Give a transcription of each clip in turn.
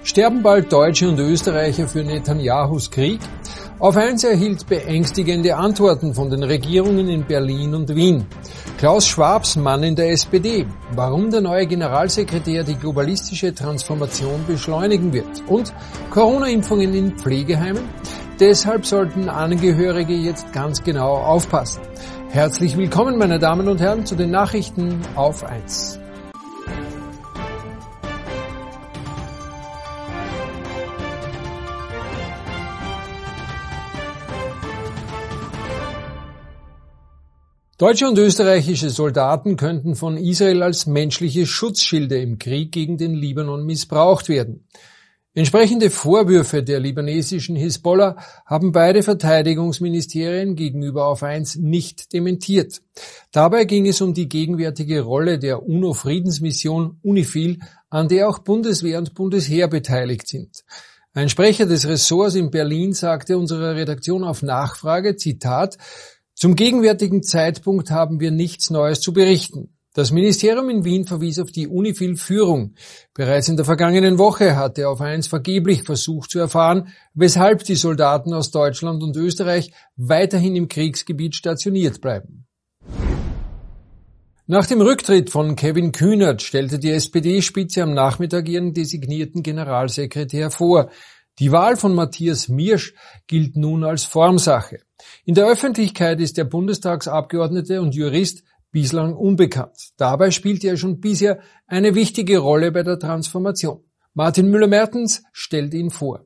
Sterben bald Deutsche und Österreicher für Netanyahus Krieg? Auf eins erhielt beängstigende Antworten von den Regierungen in Berlin und Wien. Klaus Schwabs Mann in der SPD. Warum der neue Generalsekretär die globalistische Transformation beschleunigen wird. Und Corona-Impfungen in Pflegeheimen? Deshalb sollten Angehörige jetzt ganz genau aufpassen. Herzlich willkommen, meine Damen und Herren, zu den Nachrichten auf 1. Deutsche und österreichische Soldaten könnten von Israel als menschliche Schutzschilde im Krieg gegen den Libanon missbraucht werden. Entsprechende Vorwürfe der libanesischen Hisbollah haben beide Verteidigungsministerien gegenüber auf 1 nicht dementiert. Dabei ging es um die gegenwärtige Rolle der UNO-Friedensmission UNIFIL, an der auch Bundeswehr und Bundesheer beteiligt sind. Ein Sprecher des Ressorts in Berlin sagte unserer Redaktion auf Nachfrage, Zitat, zum gegenwärtigen Zeitpunkt haben wir nichts Neues zu berichten. Das Ministerium in Wien verwies auf die UNIFIL-Führung. Bereits in der vergangenen Woche hatte auf 1 vergeblich versucht zu erfahren, weshalb die Soldaten aus Deutschland und Österreich weiterhin im Kriegsgebiet stationiert bleiben. Nach dem Rücktritt von Kevin Kühnert stellte die SPD-Spitze am Nachmittag ihren designierten Generalsekretär vor. Die Wahl von Matthias Mirsch gilt nun als Formsache. In der Öffentlichkeit ist der Bundestagsabgeordnete und Jurist bislang unbekannt. Dabei spielte er schon bisher eine wichtige Rolle bei der Transformation. Martin Müller-Mertens stellt ihn vor.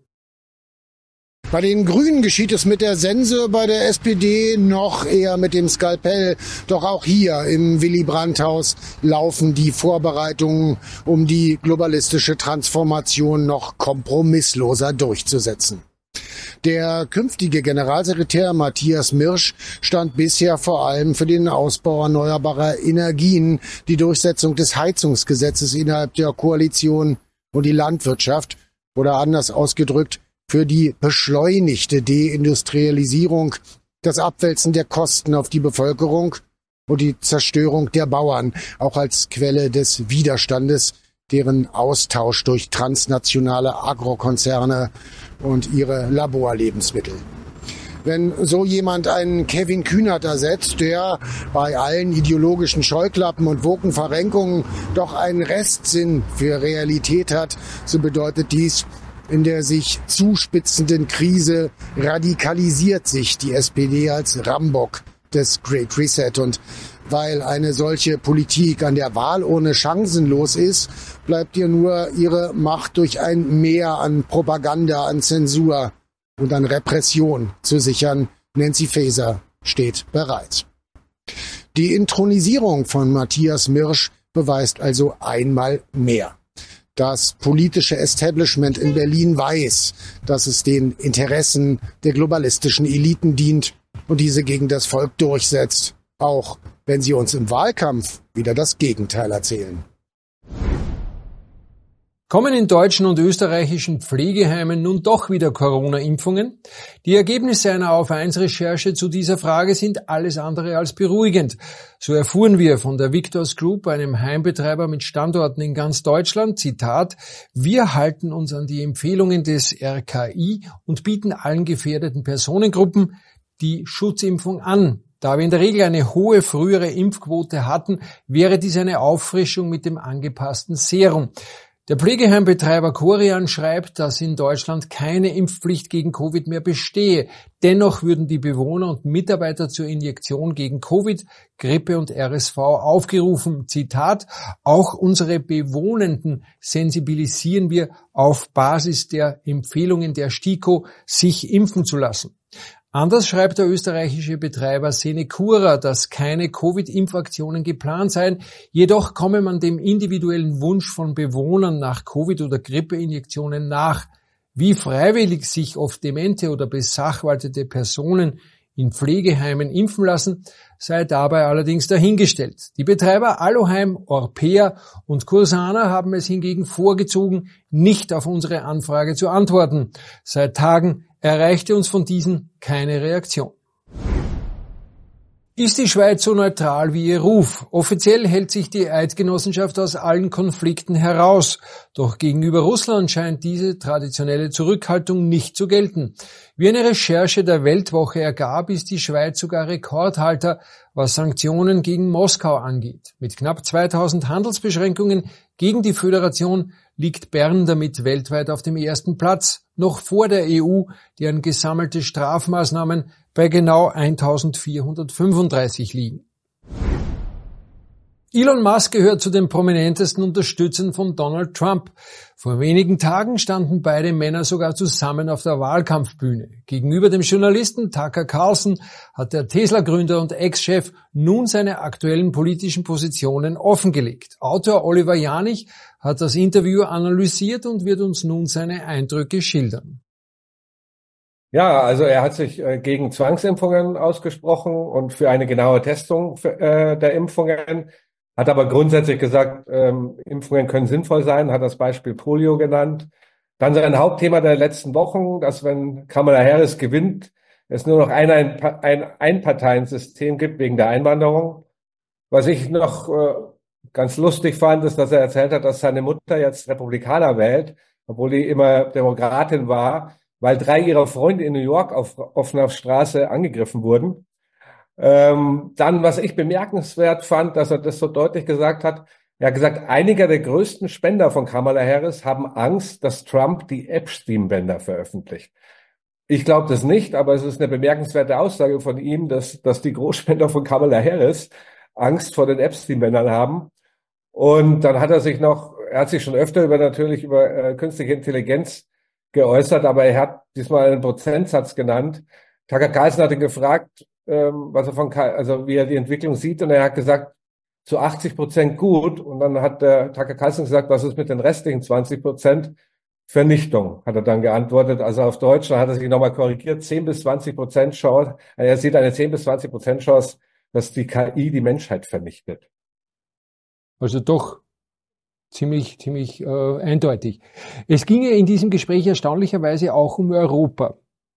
Bei den Grünen geschieht es mit der Sense, bei der SPD noch eher mit dem Skalpell. Doch auch hier im Willy-Brandt-Haus laufen die Vorbereitungen, um die globalistische Transformation noch kompromissloser durchzusetzen. Der künftige Generalsekretär Matthias Mirsch stand bisher vor allem für den Ausbau erneuerbarer Energien, die Durchsetzung des Heizungsgesetzes innerhalb der Koalition und die Landwirtschaft oder anders ausgedrückt für die beschleunigte Deindustrialisierung, das Abwälzen der Kosten auf die Bevölkerung und die Zerstörung der Bauern, auch als Quelle des Widerstandes, deren Austausch durch transnationale Agrokonzerne und ihre Laborlebensmittel. Wenn so jemand einen Kevin Kühnert ersetzt, der bei allen ideologischen Scheuklappen und Wokenverrenkungen doch einen Restsinn für Realität hat, so bedeutet dies, in der sich zuspitzenden Krise radikalisiert sich die SPD als Rambock des Great Reset. Und weil eine solche Politik an der Wahlurne chancenlos ist, bleibt ihr nur ihre Macht durch ein Mehr an Propaganda, an Zensur und an Repression zu sichern. Nancy Faeser steht bereit. Die Inthronisierung von Matthias Mirsch beweist also einmal mehr: Das politische Establishment in Berlin weiß, dass es den Interessen der globalistischen Eliten dient und diese gegen das Volk durchsetzt, auch wenn sie uns im Wahlkampf wieder das Gegenteil erzählen. Kommen in deutschen und österreichischen Pflegeheimen nun doch wieder Corona-Impfungen? Die Ergebnisse einer Auf-1-Recherche zu dieser Frage sind alles andere als beruhigend. So erfuhren wir von der Victors Group, einem Heimbetreiber mit Standorten in ganz Deutschland, Zitat, wir halten uns an die Empfehlungen des RKI und bieten allen gefährdeten Personengruppen die Schutzimpfung an. Da wir in der Regel eine hohe frühere Impfquote hatten, wäre dies eine Auffrischung mit dem angepassten Serum. Der Pflegeheimbetreiber Corian schreibt, dass in Deutschland keine Impfpflicht gegen Covid mehr bestehe. Dennoch würden die Bewohner und Mitarbeiter zur Injektion gegen Covid, Grippe und RSV aufgerufen. Zitat, auch unsere Bewohnenden sensibilisieren wir auf Basis der Empfehlungen der STIKO, sich impfen zu lassen. Anders schreibt der österreichische Betreiber Senecura, dass keine Covid-Impfaktionen geplant seien, jedoch komme man dem individuellen Wunsch von Bewohnern nach Covid- oder Grippeinjektionen nach. Wie freiwillig sich oft demente oder besachwaltete Personen in Pflegeheimen impfen lassen, sei dabei allerdings dahingestellt. Die Betreiber Aloheim, Orpea und Cursana haben es hingegen vorgezogen, nicht auf unsere Anfrage zu antworten. Seit Tagen erreichte uns von diesen keine Reaktion. Ist die Schweiz so neutral wie ihr Ruf? Offiziell hält sich die Eidgenossenschaft aus allen Konflikten heraus. Doch gegenüber Russland scheint diese traditionelle Zurückhaltung nicht zu gelten. Wie eine Recherche der Weltwoche ergab, ist die Schweiz sogar Rekordhalter, was Sanktionen gegen Moskau angeht. Mit knapp 2000 Handelsbeschränkungen gegen die Föderation liegt Bern damit weltweit auf dem ersten Platz, noch vor der EU, deren gesammelte Strafmaßnahmen bei genau 1435 liegen. Elon Musk gehört zu den prominentesten Unterstützern von Donald Trump. Vor wenigen Tagen standen beide Männer sogar zusammen auf der Wahlkampfbühne. Gegenüber dem Journalisten Tucker Carlson hat der Tesla-Gründer und Ex-Chef nun seine aktuellen politischen Positionen offengelegt. Autor Oliver Janich hat das Interview analysiert und wird uns nun seine Eindrücke schildern. Ja, also er hat sich gegen Zwangsimpfungen ausgesprochen und für eine genaue Testung der Impfungen, hat aber grundsätzlich gesagt, Impfungen können sinnvoll sein, hat das Beispiel Polio genannt. Dann sein Hauptthema der letzten Wochen, dass wenn Kamala Harris gewinnt, es nur noch ein Einparteiensystem gibt wegen der Einwanderung. Was ich noch ganz lustig fand, ist, dass er erzählt hat, dass seine Mutter jetzt Republikaner wählt, obwohl die immer Demokratin war, weil 3 ihrer Freunde in New York auf offener Straße angegriffen wurden. Dann, was ich bemerkenswert fand, dass er das so deutlich gesagt hat, er hat gesagt, einige der größten Spender von Kamala Harris haben Angst, dass Trump die Epstein-Bänder veröffentlicht. Ich glaube das nicht, aber es ist eine bemerkenswerte Aussage von ihm, dass die Großspender von Kamala Harris Angst vor den Epstein-Bändern haben. Und dann hat er hat sich schon öfter über künstliche Intelligenz geäußert, aber er hat diesmal einen Prozentsatz genannt. Tucker Carlson hat ihn gefragt, wie er die Entwicklung sieht, und er hat gesagt, zu 80% gut. Und dann hat der Tucker Carlson gesagt, was ist mit den restlichen 20%? Vernichtung, hat er dann geantwortet. Also auf Deutsch, dann hat er sich nochmal korrigiert, 10-20% Chance. Er sieht eine 10-20% Chance, dass die KI die Menschheit vernichtet. Also doch ziemlich eindeutig. Es ginge in diesem Gespräch erstaunlicherweise auch um Europa.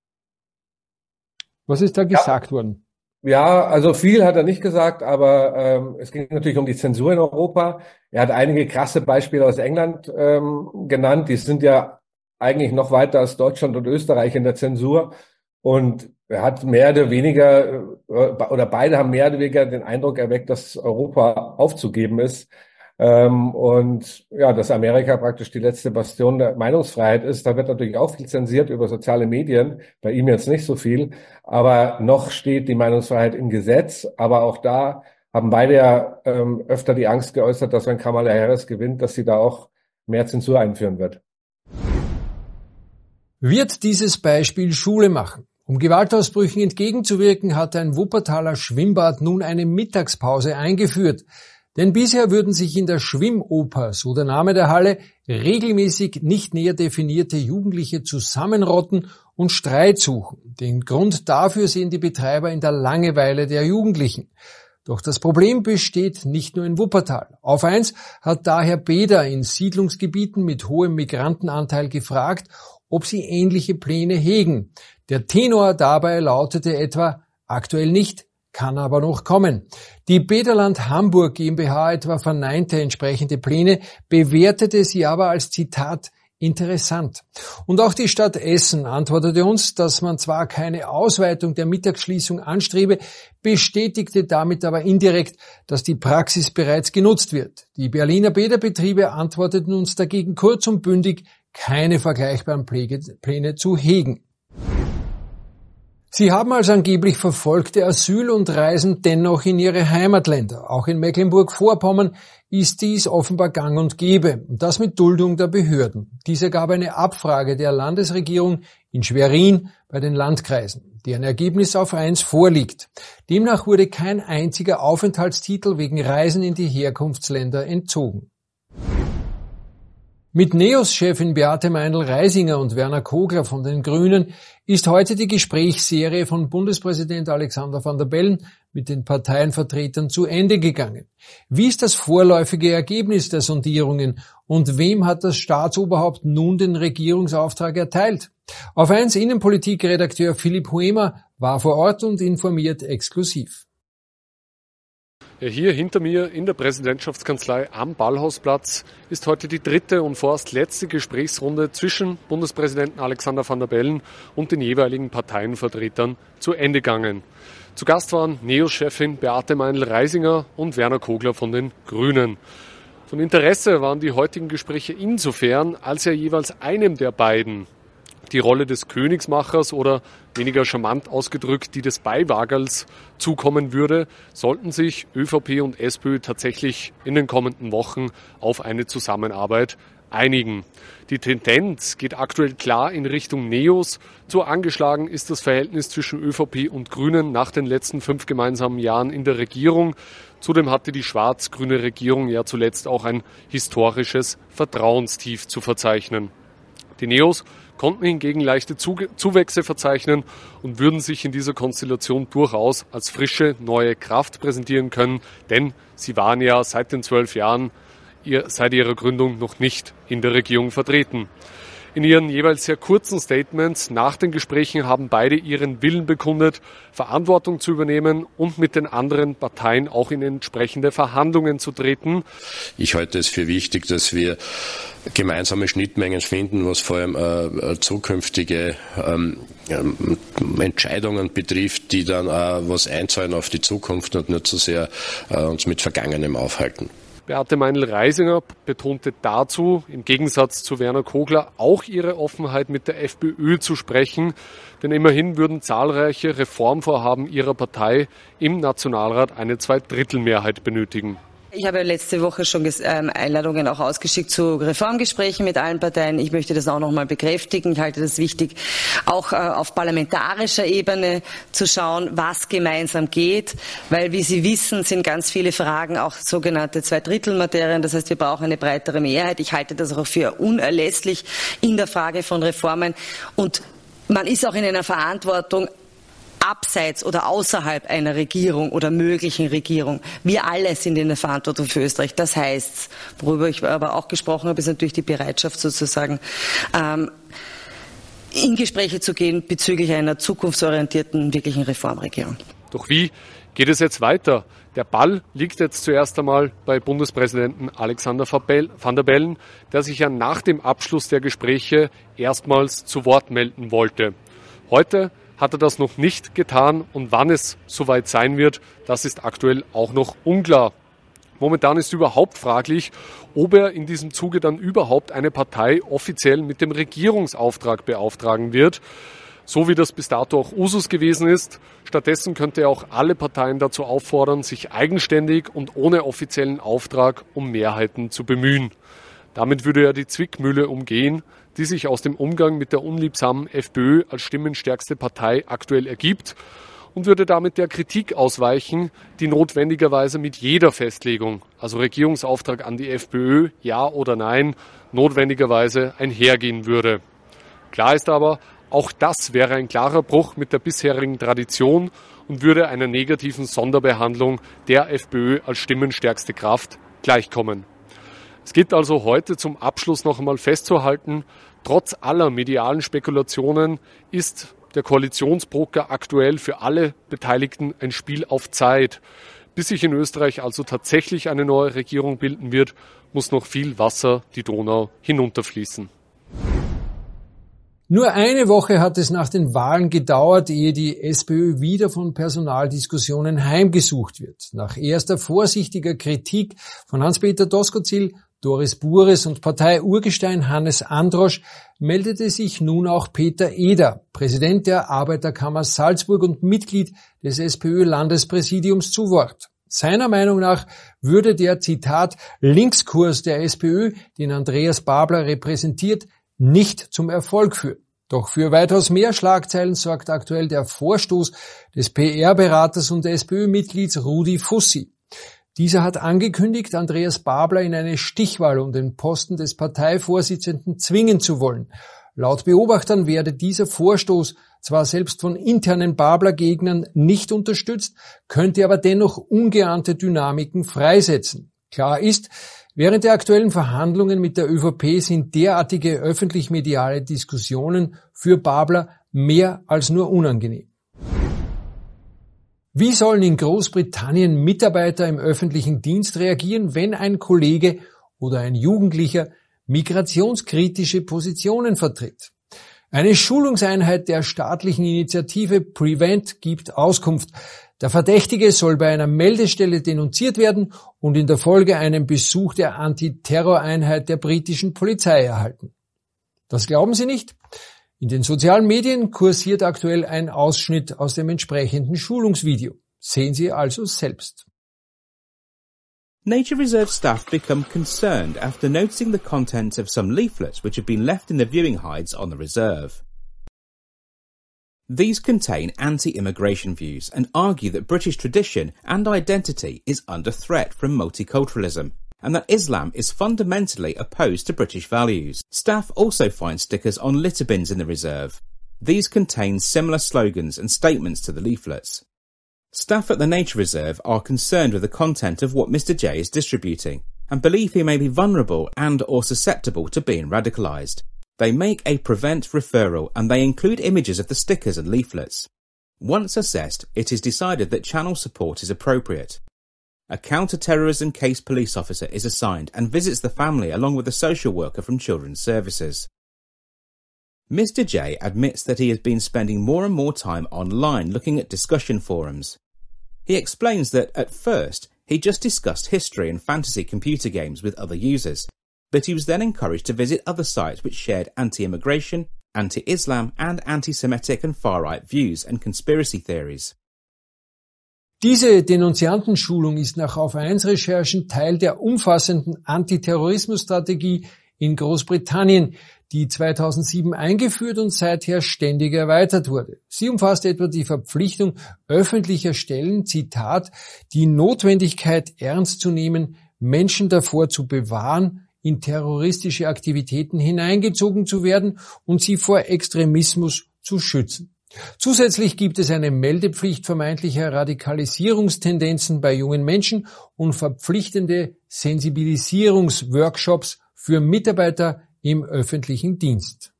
Was ist da gesagt worden? Ja, also viel hat er nicht gesagt, aber es ging natürlich um die Zensur in Europa. Er hat einige krasse Beispiele aus England genannt. Die sind ja eigentlich noch weiter als Deutschland und Österreich in der Zensur. Und er hat mehr oder weniger, oder beide haben mehr oder weniger den Eindruck erweckt, dass Europa aufzugeben ist. Und ja, dass Amerika praktisch die letzte Bastion der Meinungsfreiheit ist. Da wird natürlich auch viel zensiert über soziale Medien, bei ihm jetzt nicht so viel, aber noch steht die Meinungsfreiheit im Gesetz. Aber auch da haben beide ja öfter die Angst geäußert, dass wenn Kamala Harris gewinnt, dass sie da auch mehr Zensur einführen wird. Wird dieses Beispiel Schule machen? Um Gewaltausbrüchen entgegenzuwirken, hat ein Wuppertaler Schwimmbad nun eine Mittagspause eingeführt. Denn bisher würden sich in der Schwimmoper, so der Name der Halle, regelmäßig nicht näher definierte Jugendliche zusammenrotten und Streit suchen. Den Grund dafür sehen die Betreiber in der Langeweile der Jugendlichen. Doch das Problem besteht nicht nur in Wuppertal. Auf 1 hat daher Bäder in Siedlungsgebieten mit hohem Migrantenanteil gefragt, ob sie ähnliche Pläne hegen. Der Tenor dabei lautete etwa, aktuell nicht, kann aber noch kommen. Die Bäderland Hamburg GmbH etwa verneinte entsprechende Pläne, bewertete sie aber als Zitat interessant. Und auch die Stadt Essen antwortete uns, dass man zwar keine Ausweitung der Mittagsschließung anstrebe, bestätigte damit aber indirekt, dass die Praxis bereits genutzt wird. Die Berliner Bäderbetriebe antworteten uns dagegen kurz und bündig, keine vergleichbaren Pläne zu hegen. Sie haben als angeblich Verfolgte Asyl und reisen dennoch in ihre Heimatländer. Auch in Mecklenburg-Vorpommern ist dies offenbar gang und gäbe, und das mit Duldung der Behörden. Dies ergab eine Abfrage der Landesregierung in Schwerin bei den Landkreisen, deren Ergebnis auf 1 vorliegt. Demnach wurde kein einziger Aufenthaltstitel wegen Reisen in die Herkunftsländer entzogen. Mit NEOS-Chefin Beate Meindl-Reisinger und Werner Kogler von den Grünen ist heute die Gesprächsserie von Bundespräsident Alexander Van der Bellen mit den Parteienvertretern zu Ende gegangen. Wie ist das vorläufige Ergebnis der Sondierungen und wem hat das Staatsoberhaupt nun den Regierungsauftrag erteilt? Auf 1 Innenpolitik-Redakteur Philipp Huemer war vor Ort und informiert exklusiv. Ja, hier hinter mir in der Präsidentschaftskanzlei am Ballhausplatz ist heute die dritte und vorerst letzte Gesprächsrunde zwischen Bundespräsidenten Alexander Van der Bellen und den jeweiligen Parteienvertretern zu Ende gegangen. Zu Gast waren NEOS-Chefin Beate Meinl-Reisinger und Werner Kogler von den Grünen. Von Interesse waren die heutigen Gespräche insofern, als ja jeweils einem der beiden die Rolle des Königsmachers oder weniger charmant ausgedrückt die des Beiwagers zukommen würde, sollten sich ÖVP und SPÖ tatsächlich in den kommenden Wochen auf eine Zusammenarbeit einigen. Die Tendenz geht aktuell klar in Richtung NEOS. Zu angeschlagen ist das Verhältnis zwischen ÖVP und Grünen nach den letzten 5 gemeinsamen Jahren in der Regierung. Zudem hatte die schwarz-grüne Regierung ja zuletzt auch ein historisches Vertrauenstief zu verzeichnen. Die NEOS konnten hingegen leichte Zuwächse verzeichnen und würden sich in dieser Konstellation durchaus als frische, neue Kraft präsentieren können, denn sie waren ja seit den 12 Jahren, seit ihrer Gründung, noch nicht in der Regierung vertreten. In ihren jeweils sehr kurzen Statements nach den Gesprächen haben beide ihren Willen bekundet, Verantwortung zu übernehmen und mit den anderen Parteien auch in entsprechende Verhandlungen zu treten. Ich halte es für wichtig, dass wir gemeinsame Schnittmengen finden, was vor allem zukünftige Entscheidungen betrifft, die dann was einzahlen auf die Zukunft und nicht so sehr uns mit Vergangenem aufhalten. Beate Meinl-Reisinger betonte dazu, im Gegensatz zu Werner Kogler, auch ihre Offenheit mit der FPÖ zu sprechen, denn immerhin würden zahlreiche Reformvorhaben ihrer Partei im Nationalrat eine Zweidrittelmehrheit benötigen. Ich habe letzte Woche schon Einladungen auch ausgeschickt zu Reformgesprächen mit allen Parteien. Ich möchte das auch noch mal bekräftigen. Ich halte das wichtig, auch auf parlamentarischer Ebene zu schauen, was gemeinsam geht, weil, wie Sie wissen, sind ganz viele Fragen auch sogenannte Zweidrittelmaterien. Das heißt, wir brauchen eine breitere Mehrheit. Ich halte das auch für unerlässlich in der Frage von Reformen. Und man ist auch in einer Verantwortung, abseits oder außerhalb einer Regierung oder möglichen Regierung. Wir alle sind in der Verantwortung für Österreich. Das heißt, worüber ich aber auch gesprochen habe, ist natürlich die Bereitschaft sozusagen, in Gespräche zu gehen bezüglich einer zukunftsorientierten, wirklichen Reformregierung. Doch wie geht es jetzt weiter? Der Ball liegt jetzt zuerst einmal bei Bundespräsidenten Alexander Van der Bellen, der sich ja nach dem Abschluss der Gespräche erstmals zu Wort melden wollte. Heute hat er das noch nicht getan und wann es soweit sein wird, das ist aktuell auch noch unklar. Momentan ist überhaupt fraglich, ob er in diesem Zuge dann überhaupt eine Partei offiziell mit dem Regierungsauftrag beauftragen wird, so wie das bis dato auch Usus gewesen ist. Stattdessen könnte er auch alle Parteien dazu auffordern, sich eigenständig und ohne offiziellen Auftrag um Mehrheiten zu bemühen. Damit würde er die Zwickmühle umgehen, die sich aus dem Umgang mit der unliebsamen FPÖ als stimmenstärkste Partei aktuell ergibt und würde damit der Kritik ausweichen, die notwendigerweise mit jeder Festlegung, also Regierungsauftrag an die FPÖ, ja oder nein, notwendigerweise einhergehen würde. Klar ist aber, auch das wäre ein klarer Bruch mit der bisherigen Tradition und würde einer negativen Sonderbehandlung der FPÖ als stimmenstärkste Kraft gleichkommen. Es gilt also heute zum Abschluss noch einmal festzuhalten, trotz aller medialen Spekulationen ist der Koalitionspoker aktuell für alle Beteiligten ein Spiel auf Zeit. Bis sich in Österreich also tatsächlich eine neue Regierung bilden wird, muss noch viel Wasser die Donau hinunterfließen. Nur eine Woche hat es nach den Wahlen gedauert, ehe die SPÖ wieder von Personaldiskussionen heimgesucht wird. Nach erster vorsichtiger Kritik von Hans-Peter Doskozil, Doris Bures und Partei-Urgestein Hannes Androsch meldete sich nun auch Peter Eder, Präsident der Arbeiterkammer Salzburg und Mitglied des SPÖ-Landespräsidiums, zu Wort. Seiner Meinung nach würde der, Zitat, Linkskurs der SPÖ, den Andreas Babler repräsentiert, nicht zum Erfolg führen. Doch für weitaus mehr Schlagzeilen sorgt aktuell der Vorstoß des PR-Beraters und SPÖ-Mitglieds Rudi Fussi. Dieser hat angekündigt, Andreas Babler in eine Stichwahl um den Posten des Parteivorsitzenden zwingen zu wollen. Laut Beobachtern werde dieser Vorstoß zwar selbst von internen Babler-Gegnern nicht unterstützt, könnte aber dennoch ungeahnte Dynamiken freisetzen. Klar ist, während der aktuellen Verhandlungen mit der ÖVP sind derartige öffentlich-mediale Diskussionen für Babler mehr als nur unangenehm. Wie sollen in Großbritannien Mitarbeiter im öffentlichen Dienst reagieren, wenn ein Kollege oder ein Jugendlicher migrationskritische Positionen vertritt? Eine Schulungseinheit der staatlichen Initiative Prevent gibt Auskunft. Der Verdächtige soll bei einer Meldestelle denunziert werden und in der Folge einen Besuch der Antiterroreinheit der britischen Polizei erhalten. Das glauben Sie nicht? In den sozialen Medien kursiert aktuell ein Ausschnitt aus dem entsprechenden Schulungsvideo. Sehen Sie also selbst. Nature Reserve staff become concerned after noticing the contents of some leaflets which have been left in the viewing hides on the reserve. These contain anti-immigration views and argue that British tradition and identity is under threat from multiculturalism and that Islam is fundamentally opposed to British values. Staff also find stickers on litter bins in the reserve. These contain similar slogans and statements to the leaflets. Staff at the Nature Reserve are concerned with the content of what Mr J is distributing and believe he may be vulnerable and or susceptible to being radicalised. They make a Prevent referral and they include images of the stickers and leaflets. Once assessed, it is decided that channel support is appropriate. A counter-terrorism case police officer is assigned and visits the family along with a social worker from Children's Services. Mr J admits that he has been spending more and more time online looking at discussion forums. He explains that, at first, he just discussed history and fantasy computer games with other users, but he was then encouraged to visit other sites which shared anti-immigration, anti-Islam and anti-Semitic and far-right views and conspiracy theories. Diese Denunziantenschulung ist nach Auf1-Recherchen Teil der umfassenden Antiterrorismusstrategie in Großbritannien, die 2007 eingeführt und seither ständig erweitert wurde. Sie umfasst etwa die Verpflichtung öffentlicher Stellen, Zitat, die Notwendigkeit ernst zu nehmen, Menschen davor zu bewahren, in terroristische Aktivitäten hineingezogen zu werden und sie vor Extremismus zu schützen. Zusätzlich gibt es eine Meldepflicht vermeintlicher Radikalisierungstendenzen bei jungen Menschen und verpflichtende Sensibilisierungsworkshops für Mitarbeiter im öffentlichen Dienst.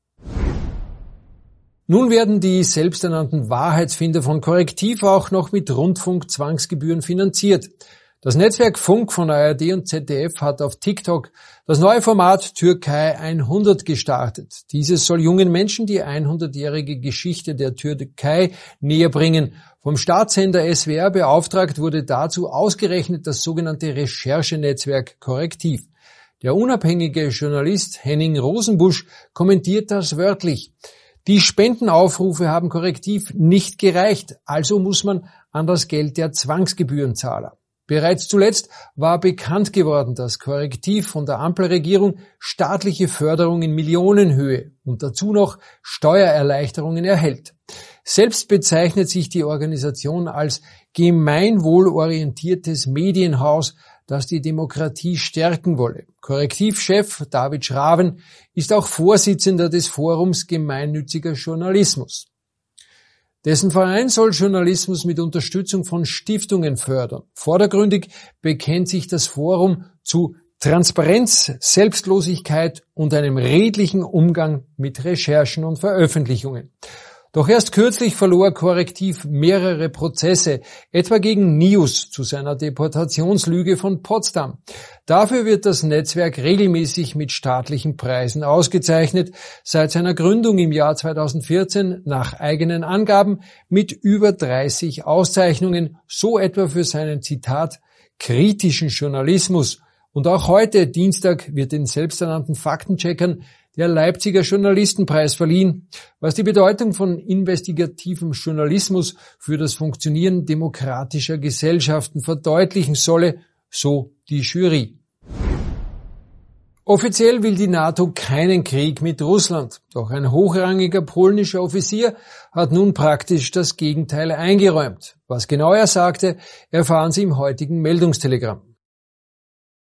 Nun werden die selbsternannten Wahrheitsfinder von Korrektiv auch noch mit Rundfunkzwangsgebühren finanziert. Das Netzwerk Funk von ARD und ZDF hat auf TikTok das neue Format Türkei 100 gestartet. Dieses soll jungen Menschen die 100-jährige Geschichte der Türkei näher bringen. Vom Staatssender SWR beauftragt wurde dazu ausgerechnet das sogenannte Recherchenetzwerk Korrektiv. Der unabhängige Journalist Henning Rosenbusch kommentiert das wörtlich. Die Spendenaufrufe haben Korrektiv nicht gereicht, also muss man an das Geld der Zwangsgebührenzahler. Bereits zuletzt war bekannt geworden, dass Korrektiv von der Ampelregierung staatliche Förderung in Millionenhöhe und dazu noch Steuererleichterungen erhält. Selbst bezeichnet sich die Organisation als gemeinwohlorientiertes Medienhaus, das die Demokratie stärken wolle. Korrektivchef David Schraven ist auch Vorsitzender des Forums Gemeinnütziger Journalismus. Dessen Verein soll Journalismus mit Unterstützung von Stiftungen fördern. Vordergründig bekennt sich das Forum zu Transparenz, Selbstlosigkeit und einem redlichen Umgang mit Recherchen und Veröffentlichungen. Doch erst kürzlich verlor Korrektiv mehrere Prozesse, etwa gegen Nius zu seiner Deportationslüge von Potsdam. Dafür wird das Netzwerk regelmäßig mit staatlichen Preisen ausgezeichnet, seit seiner Gründung im Jahr 2014 nach eigenen Angaben mit über 30 Auszeichnungen, so etwa für seinen, Zitat, kritischen Journalismus. Und auch heute, Dienstag, wird den selbsternannten Faktencheckern der Leipziger Journalistenpreis verliehen, was die Bedeutung von investigativem Journalismus für das Funktionieren demokratischer Gesellschaften verdeutlichen solle, so die Jury. Offiziell will die NATO keinen Krieg mit Russland, doch ein hochrangiger polnischer Offizier hat nun praktisch das Gegenteil eingeräumt. Was genau er sagte, erfahren Sie im heutigen Meldungstelegramm.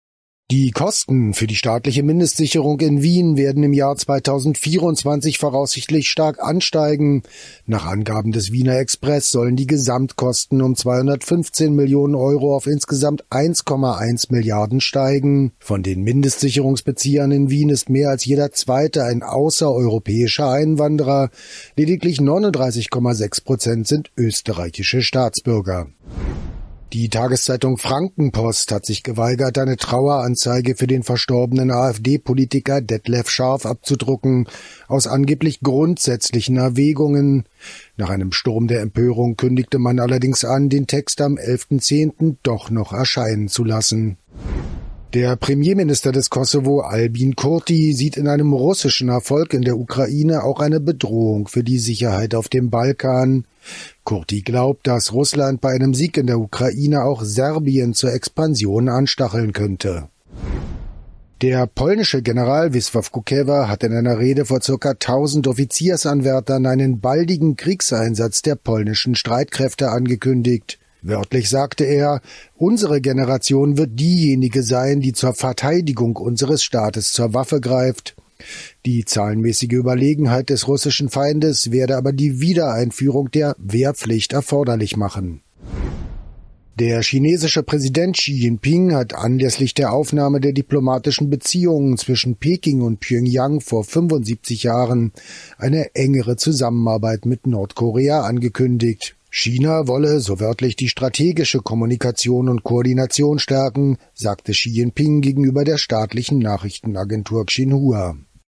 Die Kosten für die staatliche Mindestsicherung in Wien werden im Jahr 2024 voraussichtlich stark ansteigen. Nach Angaben des Wiener Express sollen die Gesamtkosten um 215 Millionen Euro auf insgesamt 1,1 Milliarden steigen. Von den Mindestsicherungsbeziehern in Wien ist mehr als jeder Zweite ein außereuropäischer Einwanderer. Lediglich 39,6% sind österreichische Staatsbürger. Die Tageszeitung Frankenpost hat sich geweigert, eine Traueranzeige für den verstorbenen AfD-Politiker Detlef Scharf abzudrucken, aus angeblich grundsätzlichen Erwägungen. Nach einem Sturm der Empörung kündigte man allerdings an, den Text am 11.10. doch noch erscheinen zu lassen. Der Premierminister des Kosovo, Albin Kurti, sieht in einem russischen Erfolg in der Ukraine auch eine Bedrohung für die Sicherheit auf dem Balkan. Kurti glaubt, dass Russland bei einem Sieg in der Ukraine auch Serbien zur Expansion anstacheln könnte. Der polnische General Wisław Kukewa hat in einer Rede vor ca. 1000 Offiziersanwärtern einen baldigen Kriegseinsatz der polnischen Streitkräfte angekündigt. Wörtlich sagte er, unsere Generation wird diejenige sein, die zur Verteidigung unseres Staates zur Waffe greift. Die zahlenmäßige Überlegenheit des russischen Feindes werde aber die Wiedereinführung der Wehrpflicht erforderlich machen. Der chinesische Präsident Xi Jinping hat anlässlich der Aufnahme der diplomatischen Beziehungen zwischen Peking und Pyongyang vor 75 Jahren eine engere Zusammenarbeit mit Nordkorea angekündigt. China wolle, so wörtlich, die strategische Kommunikation und Koordination stärken, sagte Xi Jinping gegenüber der staatlichen Nachrichtenagentur Xinhua.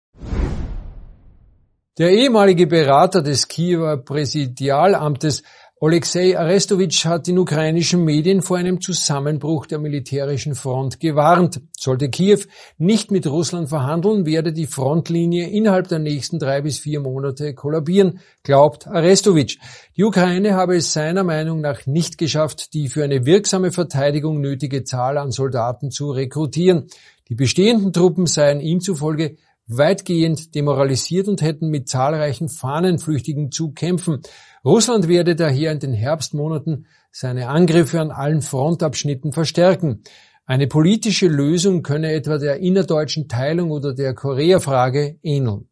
Der ehemalige Berater des Kiewer Präsidialamtes Oleksiy Arestowitsch hat in ukrainischen Medien vor einem Zusammenbruch der militärischen Front gewarnt. Sollte Kiew nicht mit Russland verhandeln, werde die Frontlinie innerhalb der nächsten 3 bis 4 Monate kollabieren, glaubt Arestowitsch. Die Ukraine habe es seiner Meinung nach nicht geschafft, die für eine wirksame Verteidigung nötige Zahl an Soldaten zu rekrutieren. Die bestehenden Truppen seien ihm zufolge weitgehend demoralisiert und hätten mit zahlreichen Fahnenflüchtigen zu kämpfen. Russland werde daher in den Herbstmonaten seine Angriffe an allen Frontabschnitten verstärken. Eine politische Lösung könne etwa der innerdeutschen Teilung oder der Korea-Frage ähneln.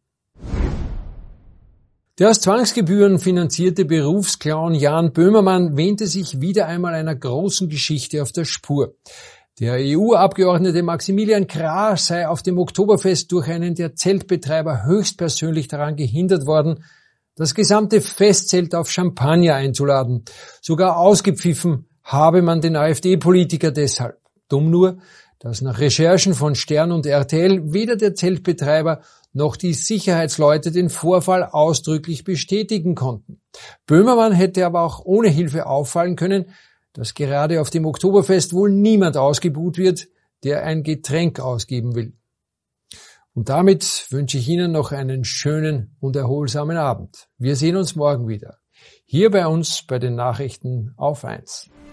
Der aus Zwangsgebühren finanzierte Berufsclown Jan Böhmermann wähnte sich wieder einmal einer großen Geschichte auf der Spur. Der EU-Abgeordnete Maximilian Krah sei auf dem Oktoberfest durch einen der Zeltbetreiber höchstpersönlich daran gehindert worden, das gesamte Festzelt auf Champagner einzuladen. Sogar ausgepfiffen habe man den AfD-Politiker deshalb. Dumm nur, dass nach Recherchen von Stern und RTL weder der Zeltbetreiber noch die Sicherheitsleute den Vorfall ausdrücklich bestätigen konnten. Böhmermann hätte aber auch ohne Hilfe auffallen können, dass gerade auf dem Oktoberfest wohl niemand ausgebuht wird, der ein Getränk ausgeben will. Und damit wünsche ich Ihnen noch einen schönen und erholsamen Abend. Wir sehen uns morgen wieder. Hier bei uns bei den Nachrichten auf 1.